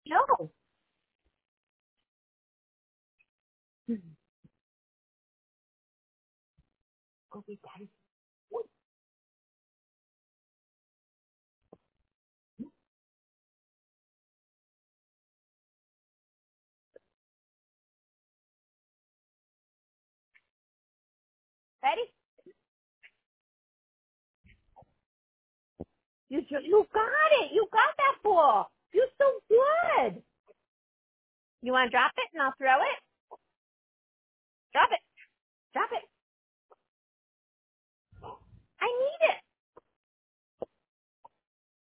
No. Go get Daddy. Ready? You got it. You got that ball. You're so good. You want to drop it and I'll throw it? Drop it. Drop it. I need it.